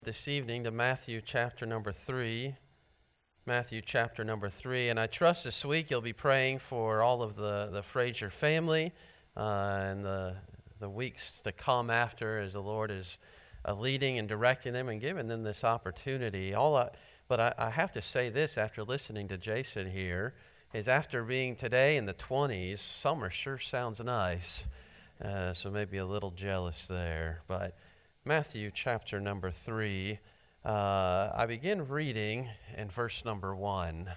This evening to Matthew chapter number 3. Matthew chapter number 3. And I trust this week you'll be praying for all of the Frazier family and the weeks to come after as the Lord is leading and directing them and giving them this opportunity. But I have to say this after listening to Jason here, is after being today in the 20s, summer sure sounds nice. So maybe a little jealous there. But Matthew chapter number 3, I begin reading in verse number 1.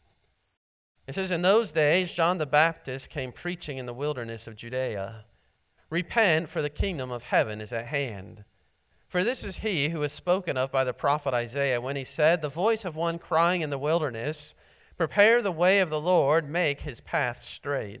It says, "In those days John the Baptist came preaching in the wilderness of Judea. Repent, for the kingdom of heaven is at hand. For this is he who is spoken of by the prophet Isaiah when he said, The voice of one crying in the wilderness, Prepare the way of the Lord, make his path straight.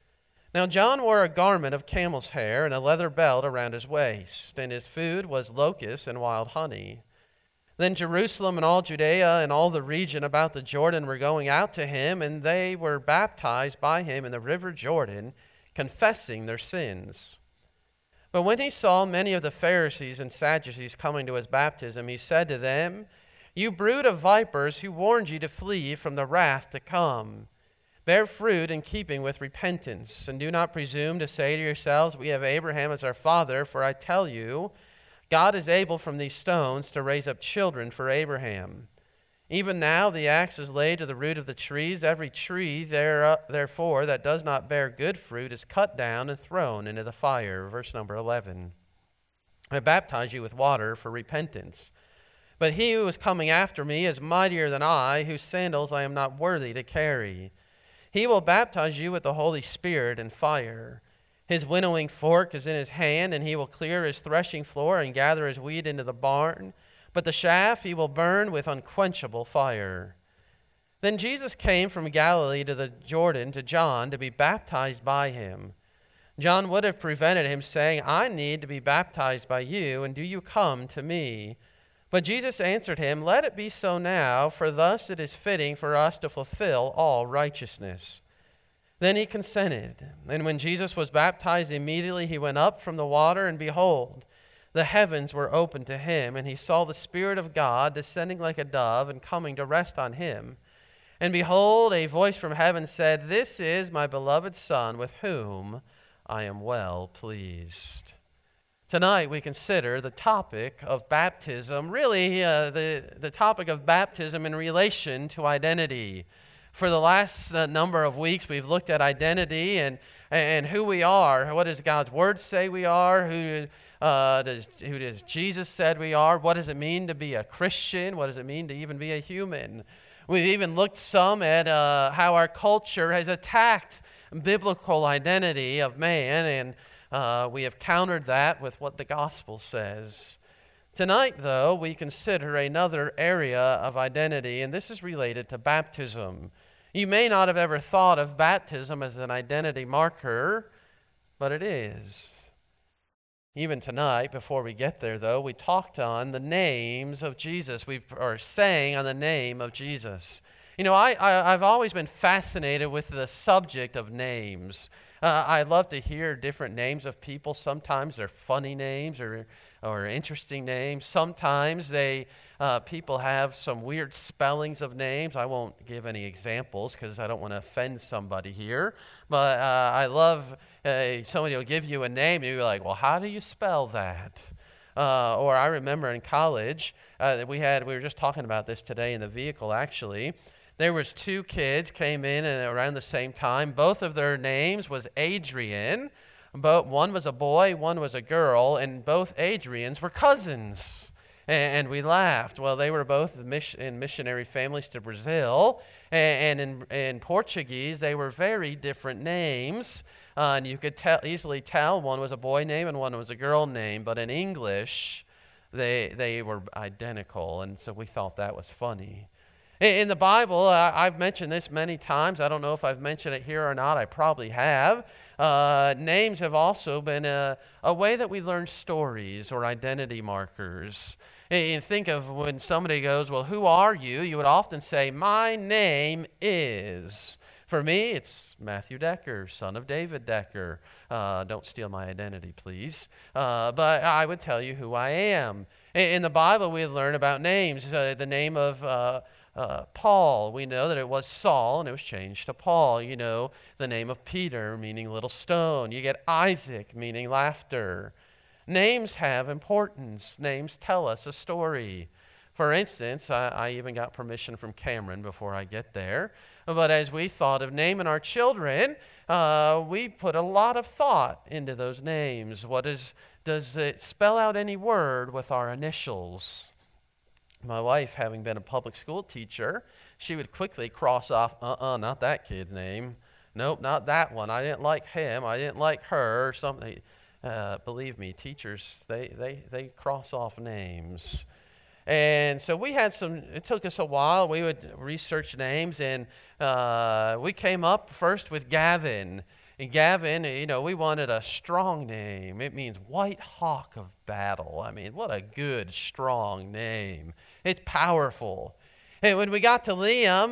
Now John wore a garment of camel's hair and a leather belt around his waist, and his food was locusts and wild honey. Then Jerusalem and all Judea and all the region about the Jordan were going out to him, and they were baptized by him in the river Jordan, confessing their sins. But when he saw many of the Pharisees and Sadducees coming to his baptism, he said to them, You brood of vipers, who warned you to flee from the wrath to come? Bear fruit in keeping with repentance, and do not presume to say to yourselves, We have Abraham as our father, for I tell you, God is able from these stones to raise up children for Abraham. Even now the axe is laid to the root of the trees. Every tree, therefore, that does not bear good fruit is cut down and thrown into the fire." Verse number 11. "I baptize you with water for repentance. But he who is coming after me is mightier than I, whose sandals I am not worthy to carry. He will baptize you with the Holy Spirit and fire. His winnowing fork is in his hand, and he will clear his threshing floor and gather his wheat into the barn. But the chaff he will burn with unquenchable fire." Then Jesus came from Galilee to the Jordan to John to be baptized by him. John would have prevented him, saying, I need to be baptized by you, and do you come to me? But Jesus answered him, Let it be so now, for thus it is fitting for us to fulfill all righteousness. Then he consented. And when Jesus was baptized, immediately he went up from the water, and behold, the heavens were opened to him, and he saw the Spirit of God descending like a dove and coming to rest on him. And behold, a voice from heaven said, This is my beloved Son, with whom I am well pleased. Tonight we consider the topic of baptism, really the topic of baptism in relation to identity. For the last number of weeks we've looked at identity and who we are. What does God's Word say we are? Who does Jesus said we are? What does it mean to be a Christian? What does it mean to even be a human? We've even looked some at how our culture has attacked biblical identity of man, and we have countered that with what the gospel says. Tonight, though, we consider another area of identity, and this is related to baptism. You may not have ever thought of baptism as an identity marker, but it is. Even tonight, before we get there, though, we talked on the names of Jesus. We sang on the name of Jesus. You know, I've always been fascinated with the subject of names. I love to hear different names of people. Sometimes they're funny names or interesting names. Sometimes people have some weird spellings of names. I won't give any examples because I don't want to offend somebody here. But I love somebody will give you a name and you're like, well, how do you spell that? Or I remember in college, we were just talking about this today in the vehicle actually. There was two kids came in around the same time. Both of their names was Adrian. One was a boy, one was a girl, and both Adrians were cousins. And we laughed. Well, they were both in missionary families to Brazil. And in Portuguese, they were very different names. And you could easily tell one was a boy name and one was a girl name. But in English, they were identical. And so we thought that was funny. In the Bible, I've mentioned this many times. I don't know if I've mentioned it here or not. I probably have. Names have also been a way that we learn stories or identity markers. And think of when somebody goes, well, who are you? You would often say, my name is. For me, it's Matthew Decker, son of David Decker. Don't steal my identity, please. But I would tell you who I am. In the Bible, we learn about names. The name of Paul, we know that it was Saul, and it was changed to Paul. You know, the name of Peter, meaning little stone. You get Isaac, meaning laughter. Names have importance. Names tell us a story. For instance, I even got permission from Cameron before I get there. But as we thought of naming our children, we put a lot of thought into those names. Does it spell out any word with our initials? My wife, having been a public school teacher, she would quickly cross off, not that kid's name. Nope, not that one. I didn't like him. I didn't like her, or something. Believe me, teachers, they cross off names. And so it took us a while. We would research names, and we came up first with Gavin. And Gavin, we wanted a strong name. It means white hawk of battle. I mean, what a good, strong name. It's powerful. And when we got to Liam,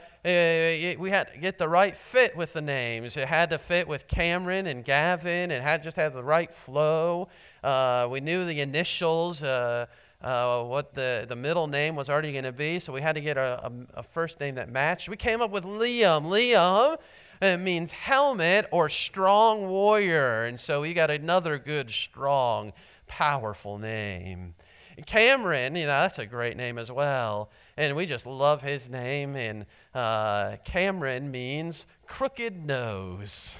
we had to get the right fit with the names. It had to fit with Cameron and Gavin. It had just have the right flow. We knew the initials, what the middle name was already going to be, so we had to get a first name that matched. We came up with Liam. Liam, it means helmet or strong warrior, and so we got another good, strong, powerful name. Cameron, that's a great name as well, and we just love his name, and Cameron means crooked nose.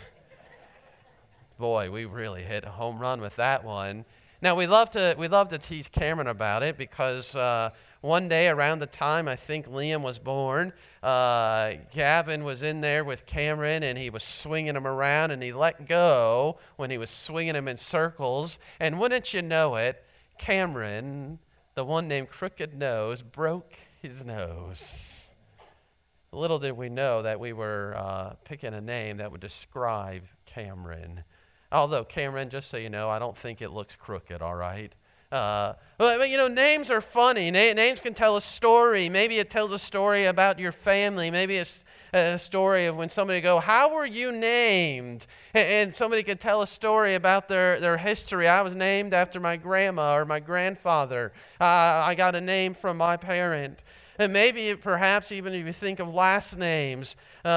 Boy, we really hit a home run with that one. Now, we love to tease Cameron about it because one day around the time I think Liam was born, Gavin was in there with Cameron, and he was swinging him around, and he let go when he was swinging him in circles. And wouldn't you know it, Cameron, the one named Crooked Nose, broke his nose. Little did we know that we were picking a name that would describe Cameron. Although, Cameron, just so you know, I don't think it looks crooked, all right? But names are funny. Names can tell a story. Maybe it tells a story about your family. Maybe it's a story of when somebody go, how were you named? And somebody could tell a story about their history. I was named after my grandma or my grandfather. I got a name from my parent. And maybe perhaps even if you think of last names,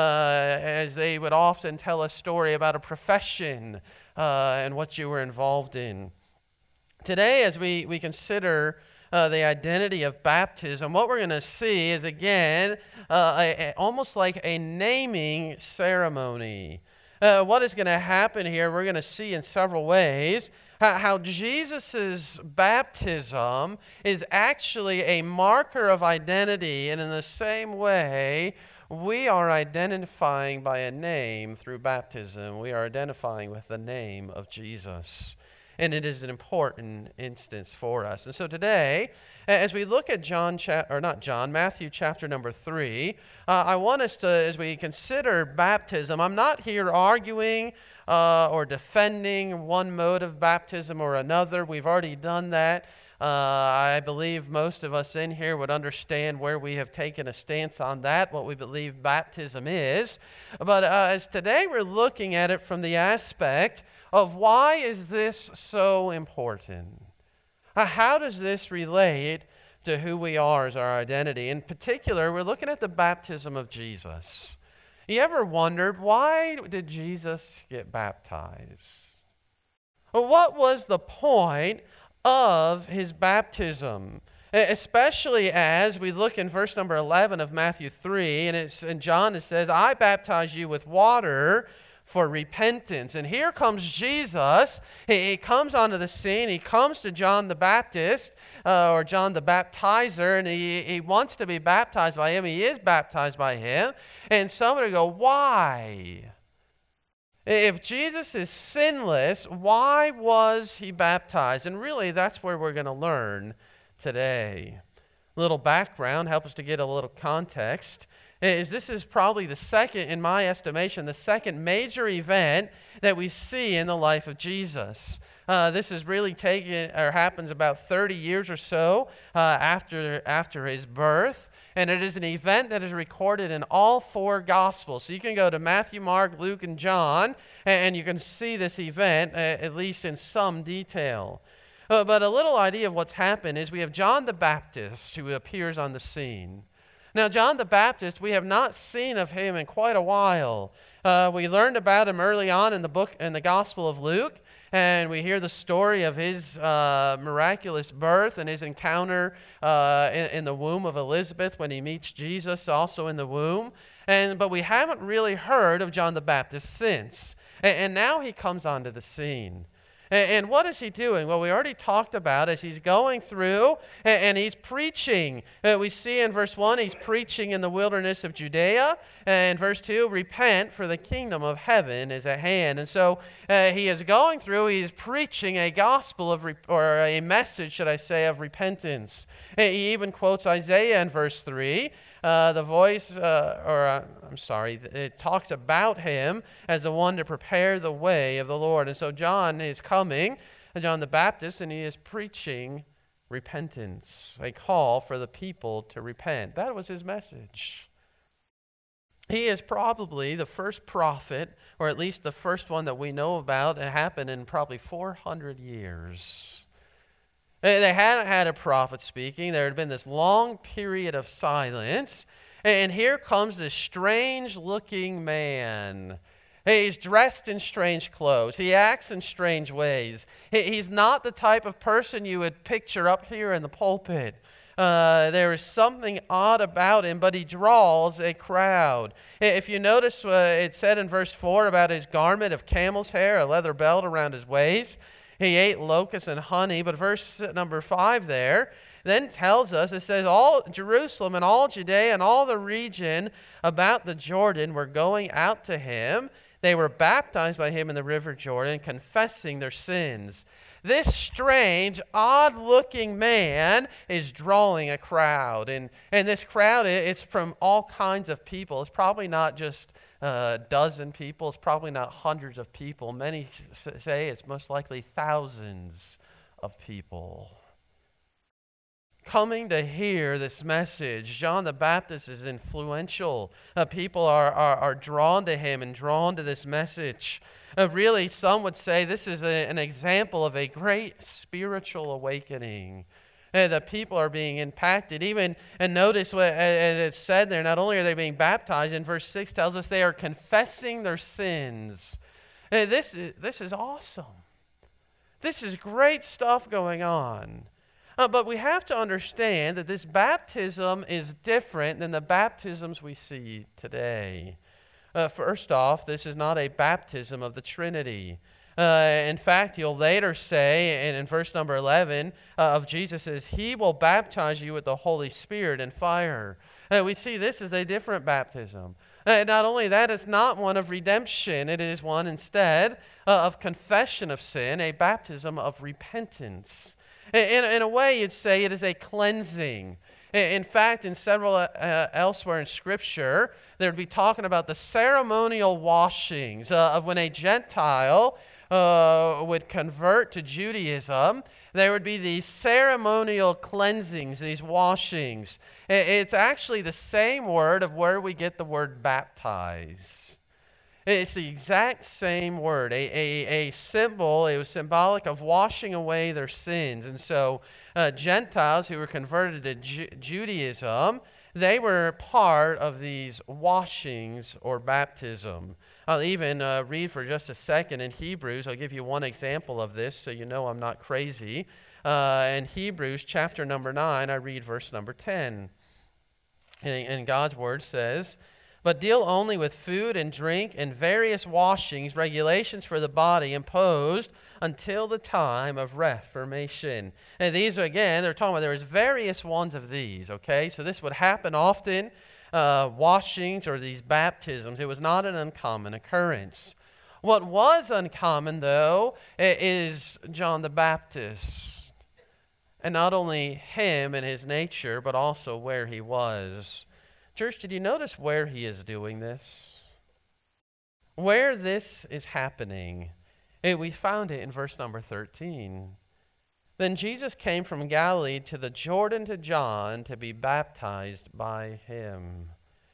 as they would often tell a story about a profession and what you were involved in. Today, as we consider the identity of baptism, what we're going to see is, again, almost like a naming ceremony. What is going to happen here, we're going to see in several ways how Jesus' baptism is actually a marker of identity, and in the same way, we are identifying by a name through baptism. We are identifying with the name of Jesus. And it is an important instance for us. And so today, as we look at Matthew chapter number 3, I want us to, as we consider baptism, I'm not here arguing or defending one mode of baptism or another. We've already done that. I believe most of us in here would understand where we have taken a stance on that, what we believe baptism is. But as today we're looking at it from the aspect of why is this so important? How does this relate to who we are as our identity? In particular, we're looking at the baptism of Jesus. You ever wondered, why did Jesus get baptized? Well, what was the point of his baptism? Especially as we look in verse number 11 of Matthew 3, and in John it says, I baptize you with water for repentance. And here comes Jesus. He comes onto the scene. He comes to John the Baptist, or John the Baptizer, and he wants to be baptized by him. He is baptized by him. And somebody go, why? If Jesus is sinless, why was he baptized? And really, that's where we're going to learn today. A little background, help us to get a little context. This is probably the second, in my estimation, the second major event that we see in the life of Jesus. This is really happens about 30 years or so after his birth. And it is an event that is recorded in all four Gospels. So you can go to Matthew, Mark, Luke, and John, and you can see this event, at least in some detail. But a little idea of what's happened is we have John the Baptist who appears on the scene. Now, John the Baptist, we have not seen of him in quite a while. We learned about him early on in the Gospel of Luke, and we hear the story of his miraculous birth and his encounter in the womb of Elizabeth when he meets Jesus also in the womb. But we haven't really heard of John the Baptist since. And now he comes onto the scene. And what is he doing? Well, we already talked about as he's going through and he's preaching. We see in verse 1, he's preaching in the wilderness of Judea. And verse 2, repent, for the kingdom of heaven is at hand. And so he is going through, he's preaching a gospel or a message, should I say, of repentance. He even quotes Isaiah in verse 3. It talks about him as the one to prepare the way of the Lord. And so John is coming, John the Baptist, and he is preaching repentance, a call for the people to repent. That was his message. He is probably the first prophet, or at least the first one that we know about. It happened in probably 400 years. They hadn't had a prophet speaking. There had been this long period of silence. And here comes this strange-looking man. He's dressed in strange clothes. He acts in strange ways. He's not the type of person you would picture up here in the pulpit. There is something odd about him, but he draws a crowd. If you notice, it said in verse 4 about his garment of camel's hair, a leather belt around his waist. He ate locusts and honey, but verse number 5 there then tells us, it says, all Jerusalem and all Judea and all the region about the Jordan were going out to him. They were baptized by him in the river Jordan, confessing their sins. This strange, odd-looking man is drawing a crowd. And this crowd is from all kinds of people. It's probably not just a dozen people. It's probably not hundreds of people. Many say it's most likely thousands of people coming to hear this message. John the Baptist is influential. People are drawn to him and drawn to this message. Really, some would say this is an example of a great spiritual awakening. The people are being impacted. And notice what it's said there, not only are they being baptized, in verse 6 tells us they are confessing their sins. This is awesome. This is great stuff going on. But we have to understand that this baptism is different than the baptisms we see today. First off, this is not a baptism of the Trinity. In fact, you'll later say, and in verse number 11 of Jesus says, he will baptize you with the Holy Spirit and fire. We see this as a different baptism. Not only that, it's not one of redemption. It is one instead of confession of sin, a baptism of repentance. In a way, you'd say it is a cleansing. In fact, in several elsewhere in Scripture, they would be talking about the ceremonial washings of when a Gentile would convert to Judaism. There would be these ceremonial cleansings, these washings. It's actually the same word of where we get the word baptize. It's the exact same word, a symbol. It was symbolic of washing away their sins. And so Gentiles who were converted to Judaism, they were part of these washings or baptism. I'll even read for just a second in Hebrews. I'll give you one example of this so you know I'm not crazy. In Hebrews chapter number 9, I read verse number 10. And God's word says, but deal only with food and drink and various washings, regulations for the body imposed until the time of Reformation. And these, again, they're talking about there was various ones of these, okay? So this would happen often, washings or these baptisms. It was not an uncommon occurrence. What was uncommon, though, is John the Baptist. And not only him and his nature, but also where he was. Church, did you notice where he is doing this? Where this is happening. We found it in verse number 13. Then Jesus came from Galilee to the Jordan to John to be baptized by him.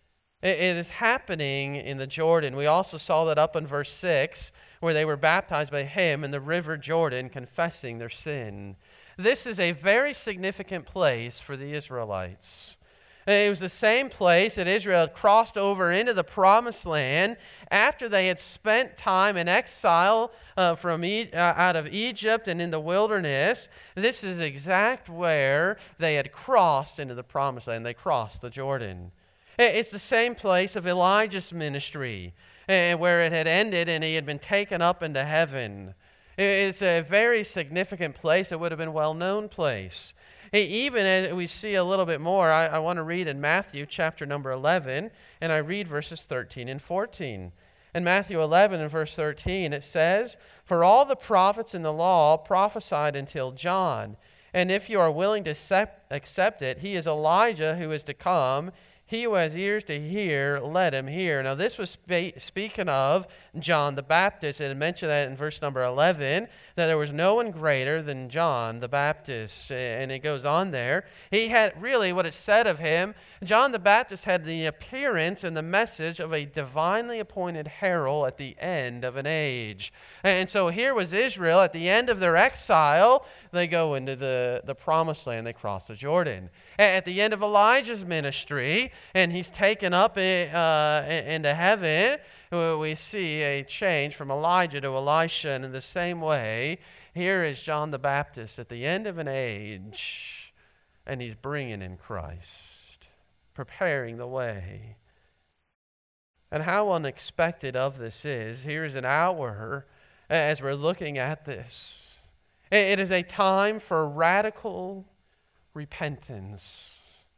It is happening in the Jordan. We also saw that up in verse 6, where they were baptized by him in the river Jordan, confessing their sin. This is a very significant place for the Israelites. It was the same place that Israel had crossed over into the promised land after they had spent time in exile out of Egypt and in the wilderness. This is exact where they had crossed into the promised land. They crossed the Jordan. It's the same place of Elijah's ministry, where it had ended and he had been taken up into heaven. It's a very significant place. It would have been a well-known place. Even as we see a little bit more, I want to read in Matthew chapter number 11, and I read verses 13 and 14. In Matthew 11 and verse 13, it says, "For all the prophets in the law prophesied until John, and if you are willing to accept it, he is Elijah who is to come. He who has ears to hear, let him hear." Now this was speaking of John the Baptist. It had mentioned that in verse number 11, that there was no one greater than John the Baptist. And it goes on there. He had really what it said of him. John the Baptist had the appearance and the message of a divinely appointed herald at the end of an age. And so here was Israel at the end of their exile. They go into the promised land. They cross the Jordan. At the end of Elijah's ministry, and he's taken up into heaven, we see a change from Elijah to Elisha. And in the same way, here is John the Baptist at the end of an age, and he's bringing in Christ, preparing the way. And how unexpected of this is. Here's an hour as we're looking at this. It is a time for radical repentance.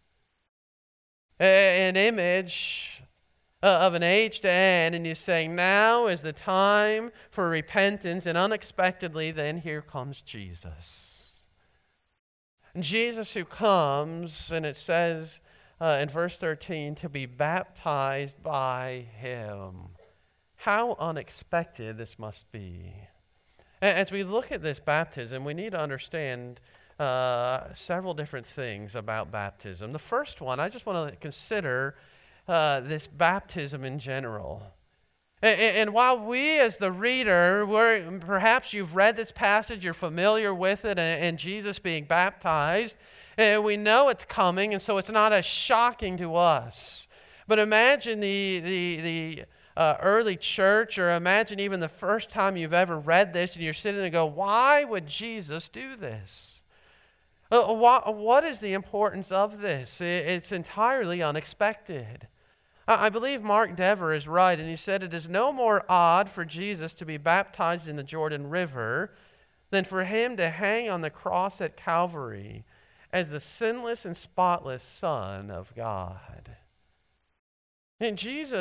An image of an age to end, and he's saying now is the time for repentance, and unexpectedly then here comes Jesus. And Jesus who comes, and it says in verse 13, to be baptized by him. How unexpected this must be. As we look at this baptism, we need to understand several different things about baptism. The first one, I just want to consider this baptism in general. And while we as the reader, perhaps you've read this passage, you're familiar with it, and Jesus being baptized, and we know it's coming, and so it's not as shocking to us. But imagine the early church, or imagine even the first time you've ever read this, and you're sitting and go, why would Jesus do this? What is the importance of this? It's entirely unexpected. I believe Mark Dever is right, and he said it is no more odd for Jesus to be baptized in the Jordan River than for him to hang on the cross at Calvary as the sinless and spotless Son of God. And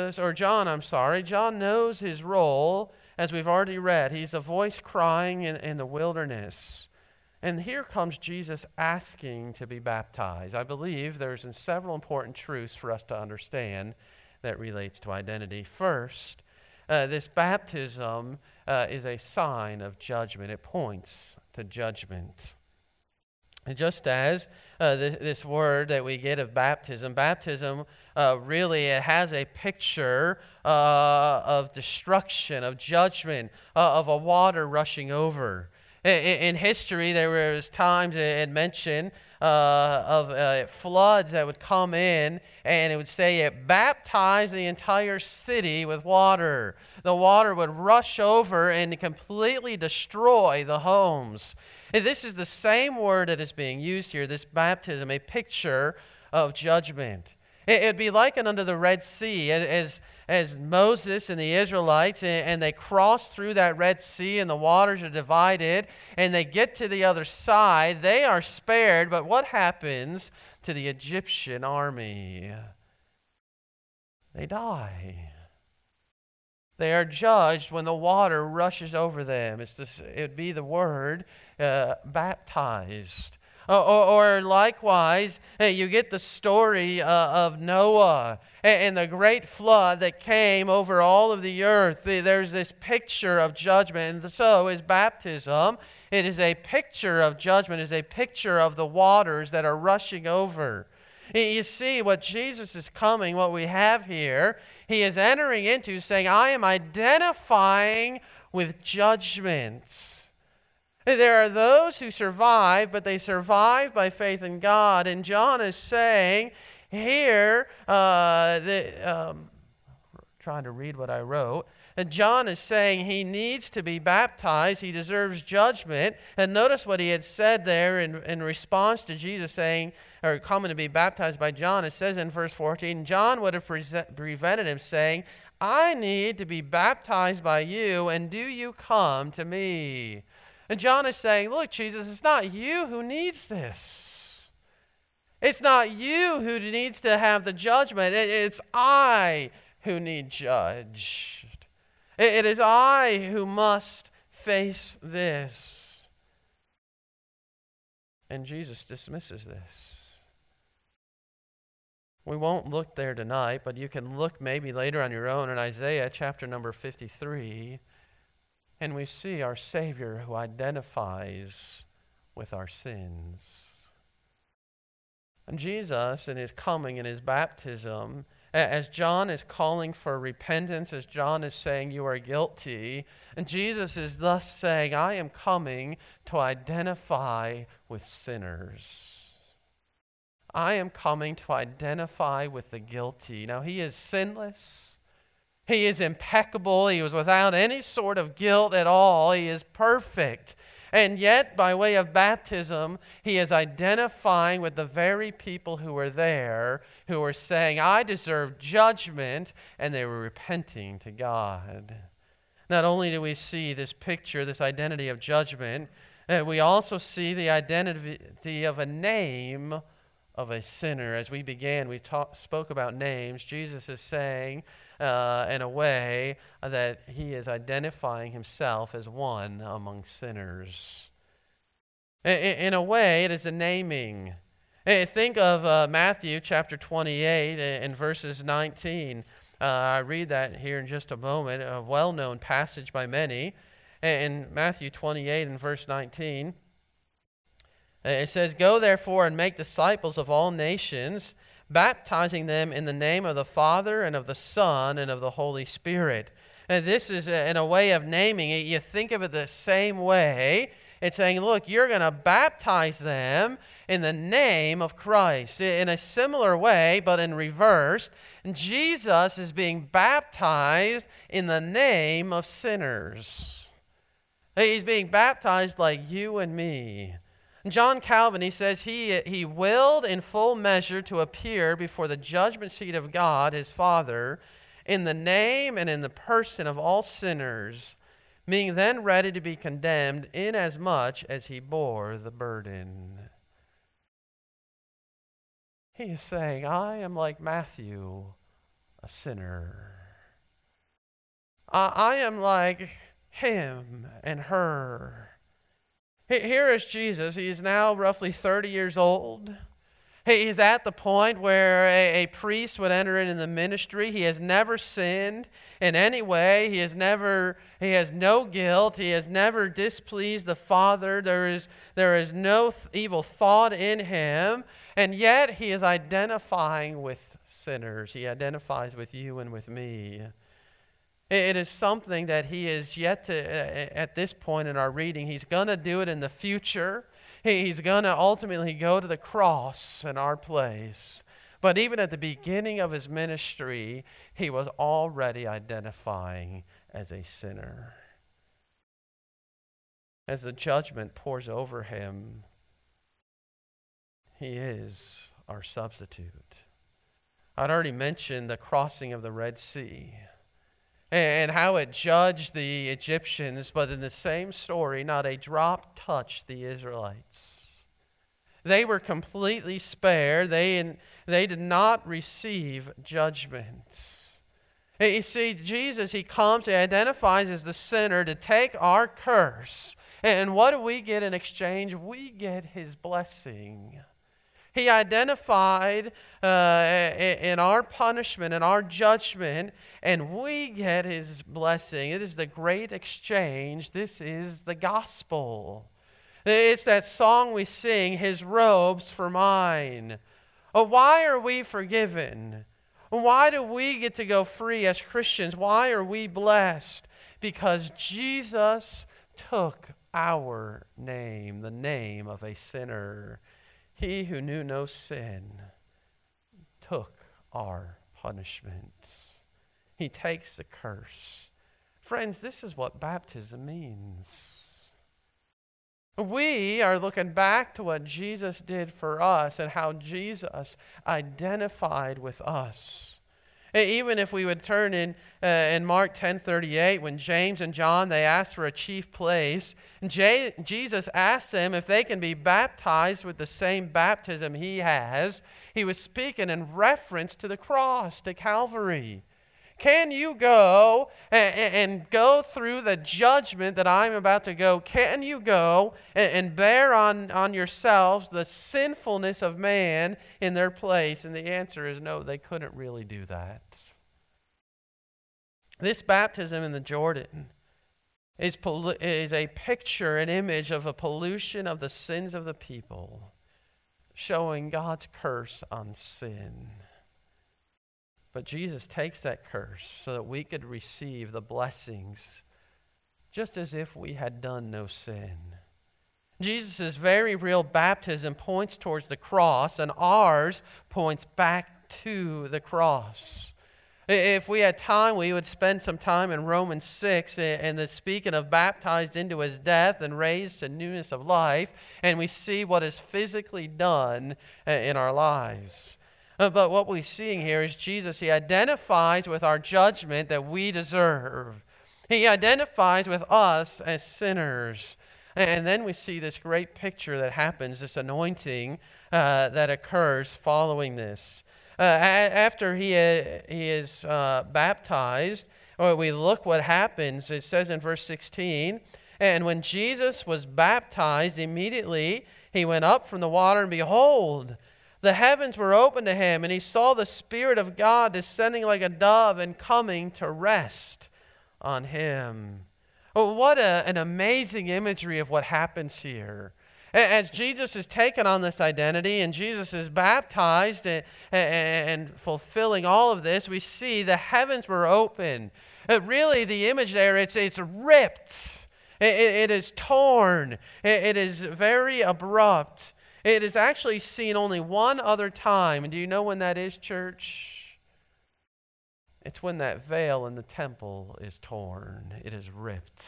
John knows his role, as we've already read. He's a voice crying in the wilderness. And here comes Jesus asking to be baptized. I believe there's several important truths for us to understand that relates to identity. First, this baptism is a sign of judgment. It points to judgment. And just as this word that we get of baptism really it has a picture of destruction, of judgment, of a water rushing over. In history, there was times it had mentioned of floods that would come in, and it would say it baptized the entire city with water. The water would rush over and completely destroy the homes. And this is the same word that is being used here, this baptism, a picture of judgment. It would be likened unto the Red Sea, as Moses and the Israelites, and they cross through that Red Sea, and the waters are divided, and they get to the other side. They are spared, but what happens to the Egyptian army? They die. They are judged when the water rushes over them. It would be the word baptized. Or likewise, you get the story of Noah and the great flood that came over all of the earth. There's this picture of judgment, and so is baptism. It is a picture of judgment. It is a picture of the waters that are rushing over. You see what Jesus is coming, what we have here, he is entering into saying, I am identifying with judgment. There are those who survive, but they survive by faith in God. And John is saying here, trying to read what I wrote, and John is saying he needs to be baptized. He deserves judgment. And notice what he had said there in response to Jesus saying, or coming to be baptized by John. It says in verse 14, John would have prevented him saying, I need to be baptized by you, and do you come to me? And John is saying, look, Jesus, it's not you who needs this. It's not you who needs to have the judgment. It's I who need judged. It is I who must face this. And Jesus dismisses this. We won't look there tonight, but you can look maybe later on your own in Isaiah chapter number 53. And we see our Savior who identifies with our sins. And Jesus, in his coming, in his baptism, as John is calling for repentance, as John is saying you are guilty, and Jesus is thus saying, I am coming to identify with sinners. I am coming to identify with the guilty. Now, he is sinless. He is impeccable. He was without any sort of guilt at all. He is perfect. And yet, by way of baptism, he is identifying with the very people who were there, who were saying, I deserve judgment, and they were repenting to God. Not only do we see this picture, this identity of judgment, we also see the identity of a name of a sinner. As we began, we spoke about names. Jesus is saying, in a way, that he is identifying himself as one among sinners. In a way, it is a naming. Think of Matthew chapter 28 and verses 19. I read that here in just a moment, a well-known passage by many. In Matthew 28 and verse 19, it says, Go therefore and make disciples of all nations, baptizing them in the name of the Father and of the Son and of the Holy Spirit. And this is in a way of naming it. You think of it the same way. It's saying, look, you're going to baptize them in the name of Christ. In a similar way, but in reverse, Jesus is being baptized in the name of sinners. He's being baptized like you and me. John Calvin, he says, he willed in full measure to appear before the judgment seat of God, his Father, in the name and in the person of all sinners, being then ready to be condemned inasmuch as he bore the burden. He is saying, I am like Matthew, a sinner. I am like him and her. Here is Jesus. He is now roughly 30 years old. He's at the point where a priest would enter into the ministry. He has never sinned in any way. He has no guilt. He has never displeased the Father. There is no evil thought in him. And yet he is identifying with sinners. He identifies with you and with me. It is something that he is yet to, at this point in our reading, he's going to do it in the future. He's going to ultimately go to the cross in our place. But even at the beginning of his ministry, he was already identifying as a sinner. As the judgment pours over him, he is our substitute. I'd already mentioned the crossing of the Red Sea and how it judged the Egyptians, but in the same story, not a drop touched the Israelites. They were completely spared. They did not receive judgment. You see, Jesus, he comes, he identifies as the sinner to take our curse. And what do we get in exchange? We get his blessing. He identified in our punishment and our judgment, and we get his blessing. It is the great exchange. This is the gospel. It's that song we sing, his robes for mine. Why are we forgiven? Why do we get to go free as Christians? Why are we blessed? Because Jesus took our name, the name of a sinner. He who knew no sin took our punishment. He takes the curse. Friends, this is what baptism means. We are looking back to what Jesus did for us and how Jesus identified with us. Even if we would turn in Mark 10:38, when James and John, they asked for a chief place, and Jesus asked them if they can be baptized with the same baptism he has. He was speaking in reference to the cross, to Calvary. Can you go and go through the judgment that I'm about to go? Can you go and bear on yourselves the sinfulness of man in their place? And the answer is no, they couldn't really do that. This baptism in the Jordan is a picture, an image of a pollution of the sins of the people, showing God's curse on sin. But Jesus takes that curse so that we could receive the blessings just as if we had done no sin. Jesus' very real baptism points towards the cross, and ours points back to the cross. If we had time, we would spend some time in Romans 6, and the speaking of baptized into his death and raised to newness of life, and we see what is physically done in our lives. But what we're seeing here is Jesus, he identifies with our judgment that we deserve. He identifies with us as sinners. And then we see this great picture that happens, this anointing that occurs following this. After he is baptized, we look what happens. It says in verse 16, and when Jesus was baptized, immediately he went up from the water, and behold, the heavens were opened to him, and he saw the Spirit of God descending like a dove and coming to rest on him. Oh, what an amazing imagery of what happens here. As Jesus is taken on this identity and Jesus is baptized and fulfilling all of this, we see the heavens were open. Really, the image there, it's ripped. It is torn. It is very abrupt. It is actually seen only one other time. And do you know when that is, church? It's when that veil in the temple is torn. It is ripped.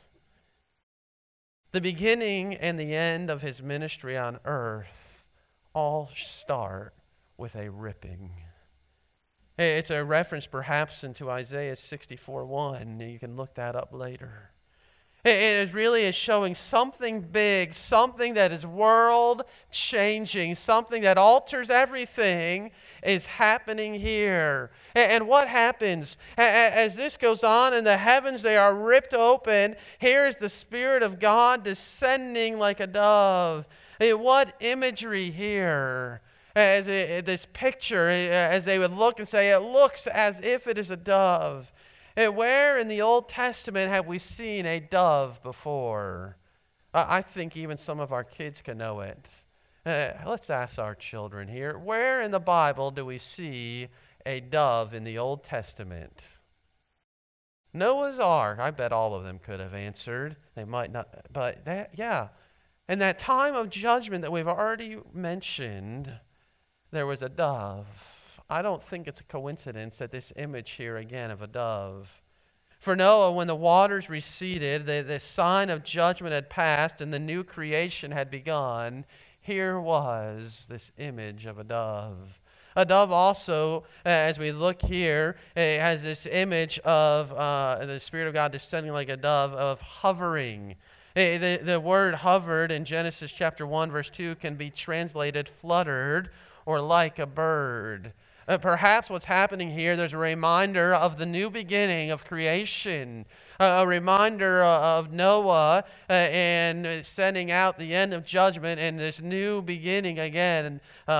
The beginning and the end of his ministry on earth all start with a ripping. It's a reference perhaps into Isaiah 64:1. You can look that up later. It really is showing something big, something that is world-changing, something that alters everything is happening here. And what happens? As this goes on and the heavens, they are ripped open, here is the Spirit of God descending like a dove. What imagery here? As this picture, as they would look and say, it looks as if it is a dove. Where in the Old Testament have we seen a dove before? I think even some of our kids can know it. Let's ask our children here. Where in the Bible do we see a dove in the Old Testament? Noah's Ark. I bet all of them could have answered. They might not, but yeah. In that time of judgment that we've already mentioned, there was a dove. I don't think it's a coincidence that this image here again of a dove. For Noah, when the waters receded, the sign of judgment had passed and the new creation had begun, here was this image of a dove. A dove also, as we look here, it has this image of the Spirit of God descending like a dove, of hovering. The word hovered in Genesis chapter 1, verse 2 can be translated fluttered or like a bird. Perhaps what's happening here, there's a reminder of the new beginning of creation, a reminder of Noah and sending out the end of judgment and this new beginning again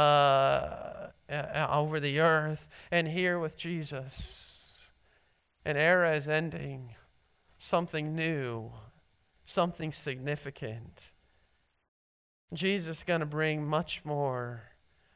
over the earth. And here with Jesus, an era is ending, something new, something significant. Jesus is going to bring much more.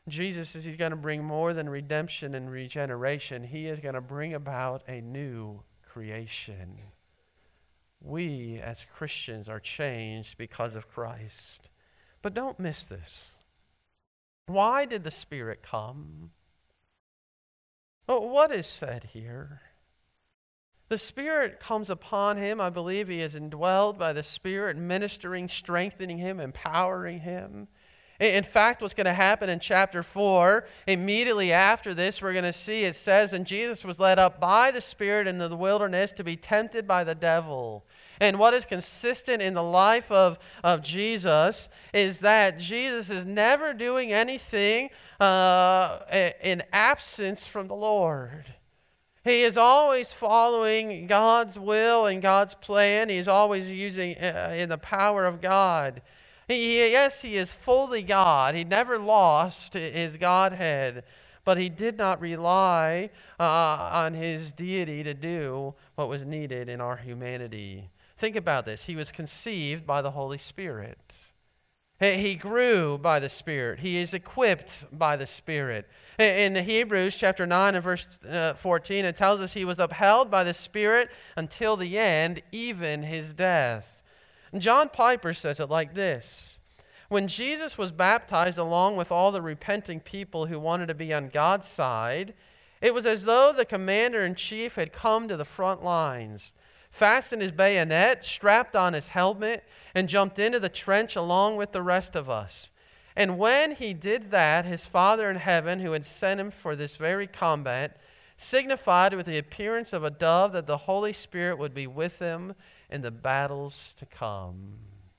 Jesus says he's going to bring more than redemption and regeneration. He is going to bring about a new creation. We as Christians are changed because of Christ. But don't miss this. Why did the Spirit come? Well, what is said here? The Spirit comes upon him. I believe he is indwelled by the Spirit, ministering, strengthening him, empowering him. In fact, what's going to happen in chapter 4, immediately after this, we're going to see it says, and Jesus was led up by the Spirit into the wilderness to be tempted by the devil. And what is consistent in the life of Jesus is that Jesus is never doing anything in absence from the Lord. He is always following God's will and God's plan. He is always using in the power of God. Yes, he is fully God. He never lost his Godhead, but he did not rely on his deity to do what was needed in our humanity. Think about this. He was conceived by the Holy Spirit. He grew by the Spirit. He is equipped by the Spirit. In the Hebrews chapter 9 and verse 14, it tells us he was upheld by the Spirit until the end, even his death. John Piper says it like this: when Jesus was baptized along with all the repenting people who wanted to be on God's side, it was as though the commander-in-chief had come to the front lines, fastened his bayonet, strapped on his helmet, and jumped into the trench along with the rest of us. And when he did that, his Father in heaven, who had sent him for this very combat, signified with the appearance of a dove that the Holy Spirit would be with him in the battles to come.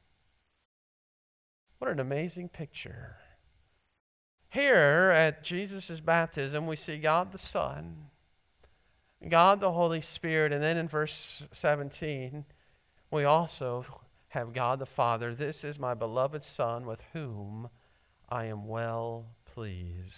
What an amazing picture. Here at Jesus' baptism, we see God the Son, God the Holy Spirit, and then in verse 17, we also have God the Father. This is my beloved Son with whom I am well pleased.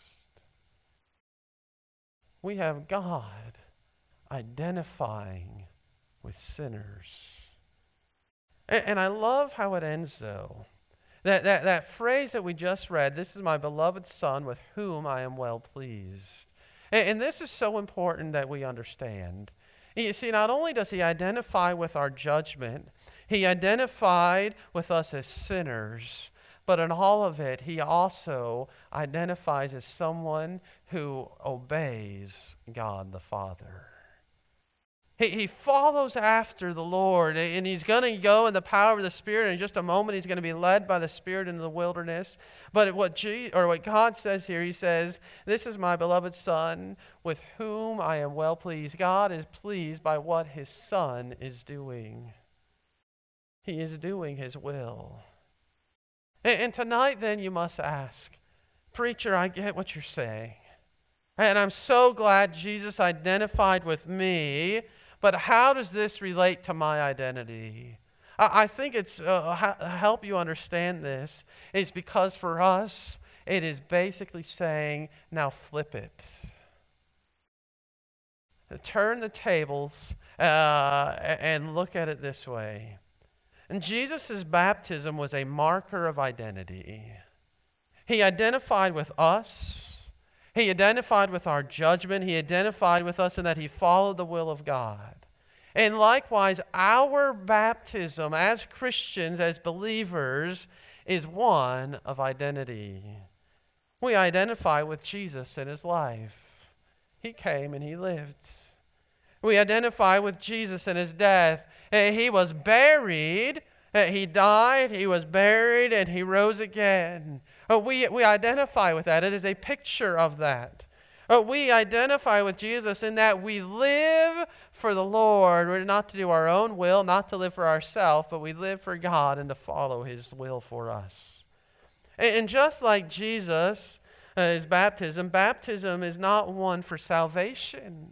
We have God identifying with sinners. And I love how it ends, though. That phrase that we just read, this is my beloved Son with whom I am well pleased. And this is so important that we understand. You see, not only does he identify with our judgment, he identified with us as sinners, but in all of it, he also identifies as someone who obeys God the Father. He follows after the Lord, and he's going to go in the power of the Spirit. In just a moment, he's going to be led by the Spirit into the wilderness. But what God says here, he says, this is my beloved Son with whom I am well pleased. God is pleased by what his Son is doing. He is doing his will. And tonight, then, you must ask, preacher, I get what you're saying. And I'm so glad Jesus identified with me, but how does this relate to my identity? I think it's help you understand this is because for us, it is basically saying, now flip it. Turn the tables and look at it this way. And Jesus' baptism was a marker of identity. He identified with us. He identified with our judgment. He identified with us in that he followed the will of God. And likewise, our baptism as Christians, as believers, is one of identity. We identify with Jesus in his life. He came and he lived. We identify with Jesus in his death. He was buried. He died. He was buried and he rose again. We identify with that. It is a picture of that. We identify with Jesus in that we live for the Lord. We're not to do our own will, not to live for ourselves, but we live for God and to follow his will for us. And just like Jesus, his baptism is not one for salvation,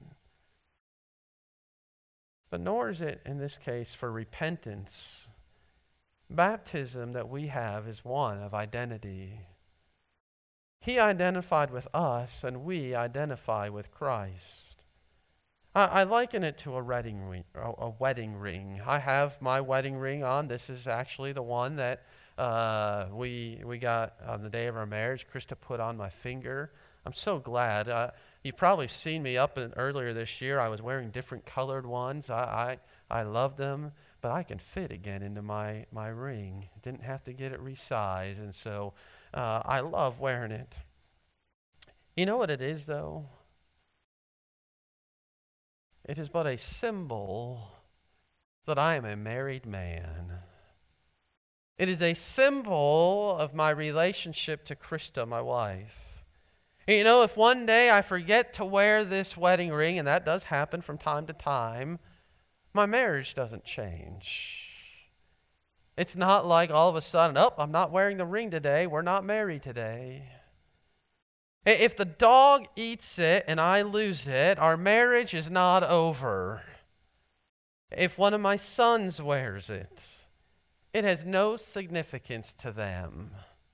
but nor is it, in this case, for repentance. Baptism that we have is one of identity. He identified with us, and we identify with Christ. I liken it to a wedding ring. I have my wedding ring on. This is actually the one that We got, on the day of our marriage, Krista put on my finger. I'm so glad. You've probably seen me earlier this year. I was wearing different colored ones. I love them, but I can fit again into my ring. Didn't have to get it resized, and so I love wearing it. You know what it is, though? It is but a symbol that I am a married man. It is a symbol of my relationship to Krista, my wife. You know, if one day I forget to wear this wedding ring, and that does happen from time to time, my marriage doesn't change. It's not like all of a sudden, I'm not wearing the ring today, we're not married today. If the dog eats it and I lose it, our marriage is not over. If one of my sons wears it, it has no significance to them.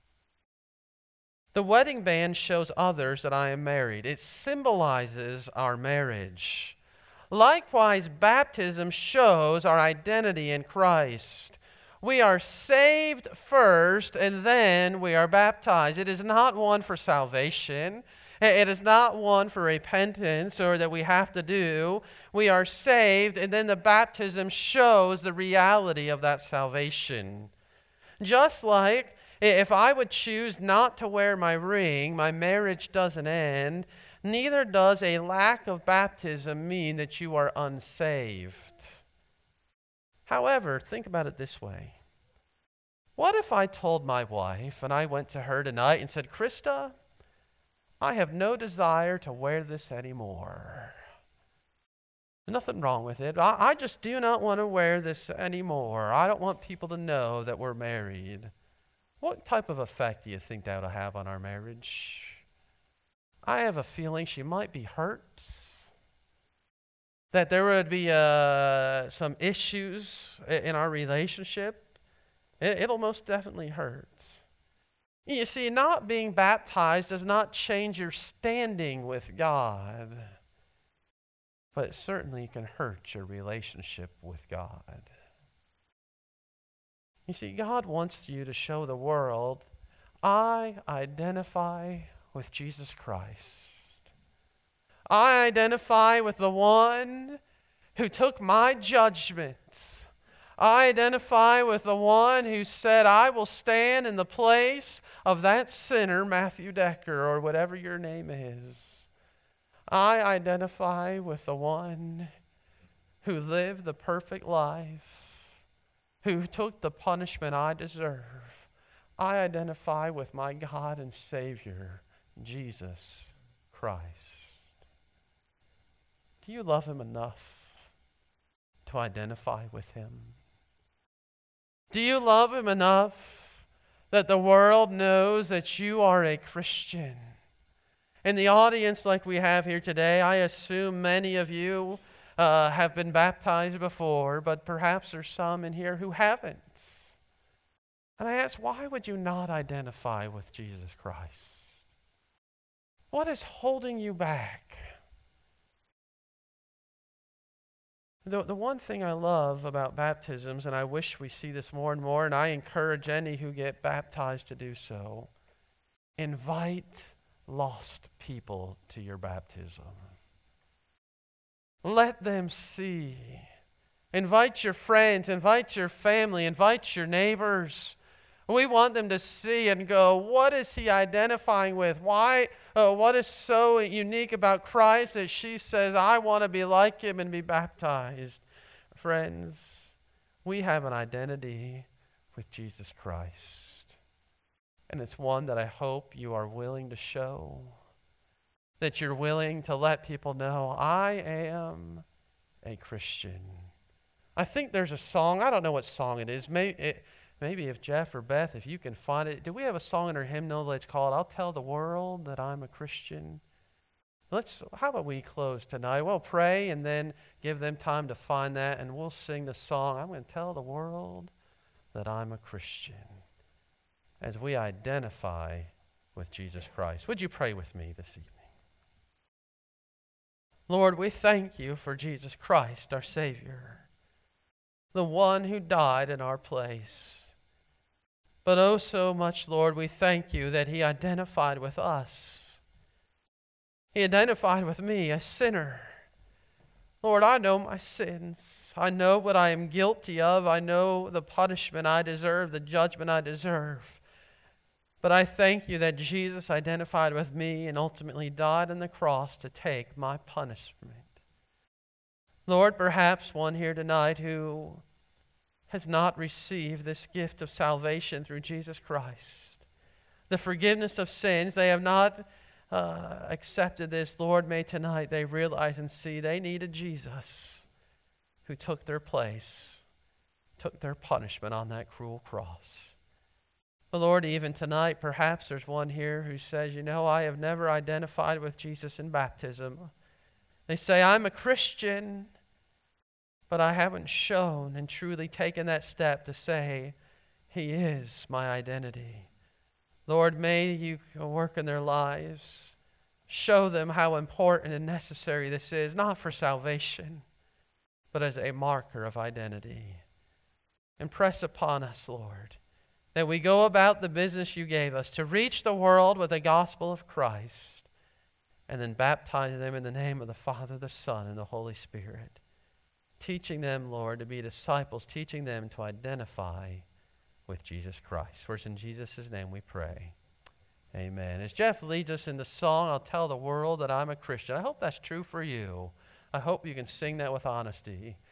The wedding band shows others that I am married. It symbolizes our marriage. Likewise, baptism shows our identity in Christ. We are saved first, and then we are baptized. It is not one for salvation. It is not one for repentance or that we have to do. We are saved, and then the baptism shows the reality of that salvation. Just like if I would choose not to wear my ring, my marriage doesn't end. Neither does a lack of baptism mean that you are unsaved. However, think about it this way. What if I told my wife, and I went to her tonight and said, Krista, I have no desire to wear this anymore. Nothing wrong with it. I just do not want to wear this anymore. I don't want people to know that we're married. What type of effect do you think that will have on our marriage? I have a feeling she might be hurt. That there would be some issues in our relationship. It'll most definitely hurt. You see, not being baptized does not change your standing with God, but it certainly can hurt your relationship with God. You see, God wants you to show the world, I identify with Jesus Christ. I identify with the one who took my judgment. I identify with the one who said, I will stand in the place of that sinner, Matthew Decker, or whatever your name is. I identify with the one who lived the perfect life, who took the punishment I deserve. I identify with my God and Savior, Jesus Christ. Do you love him enough to identify with him? Do you love him enough that the world knows that you are a Christian? In the audience like we have here today, I assume many of you have been baptized before, but perhaps there's some in here who haven't. And I ask, why would you not identify with Jesus Christ? What is holding you back? The one thing I love about baptisms, and I wish we see this more and more, and I encourage any who get baptized to do so, invite lost people to your baptism. Let them see. Invite your friends, invite your family, invite your neighbors. We want them to see and go, what is he identifying with? Why? What is so unique about Christ that she says, I want to be like him and be baptized? Friends, we have an identity with Jesus Christ. And it's one that I hope you are willing to show. That you're willing to let people know, I am a Christian. I think there's a song, I don't know what song it is. Maybe if Jeff or Beth, if you can find it. Do we have a song in our hymnal that's called, I'll Tell the World That I'm a Christian? How about we close tonight? We'll pray and then give them time to find that, and we'll sing the song, I'm going to tell the world that I'm a Christian, as we identify with Jesus Christ. Would you pray with me this evening? Lord, we thank you for Jesus Christ, our Savior, the one who died in our place. But oh so much, Lord, we thank you that he identified with us. He identified with me, a sinner. Lord, I know my sins. I know what I am guilty of. I know the punishment I deserve, the judgment I deserve. But I thank you that Jesus identified with me and ultimately died on the cross to take my punishment. Lord, perhaps one here tonight who has not received this gift of salvation through Jesus Christ, the forgiveness of sins, they have not accepted this. Lord, may tonight they realize and see they needed Jesus who took their place, took their punishment on that cruel cross. But Lord, even tonight, perhaps there's one here who says, I have never identified with Jesus in baptism. They say, I'm a Christian, but I haven't shown and truly taken that step to say, He is my identity. Lord, may you work in their lives. Show them how important and necessary this is, not for salvation, but as a marker of identity. Impress upon us, Lord, that we go about the business you gave us to reach the world with the gospel of Christ and then baptize them in the name of the Father, the Son, and the Holy Spirit. Teaching them, Lord, to be disciples, teaching them to identify with Jesus Christ. For it's in Jesus' name we pray. Amen. As Jeff leads us in the song, I'll tell the world that I'm a Christian. I hope that's true for you. I hope you can sing that with honesty.